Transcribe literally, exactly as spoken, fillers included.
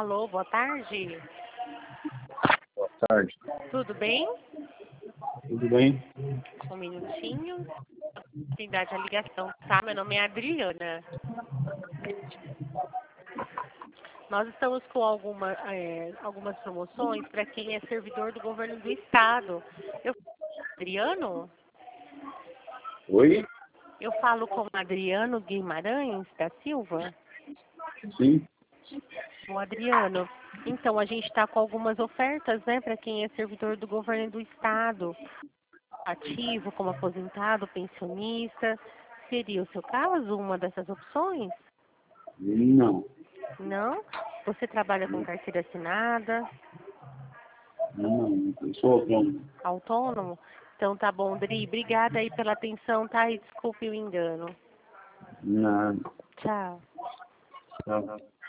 Alô, boa tarde. Boa tarde. Tudo bem? Tudo bem? Um minutinho. Oportunidade a ligação, tá? Meu nome é Adriana. Nós estamos com alguma, é, algumas promoções para quem é servidor do governo do estado. Eu Adriano? Oi? Eu falo com Adriano Guimarães da Silva. Sim. O Adriano. Então, a gente está com algumas ofertas, né, para quem é servidor do governo do estado. Ativo, como aposentado, pensionista. Seria o seu caso uma dessas opções? Não. Não? Você trabalha com carteira assinada? Não, não. Eu sou autônomo. Autônomo? Então tá bom, Dri. Obrigada aí pela atenção, tá? E desculpe o engano. Nada. Tchau. Tchau.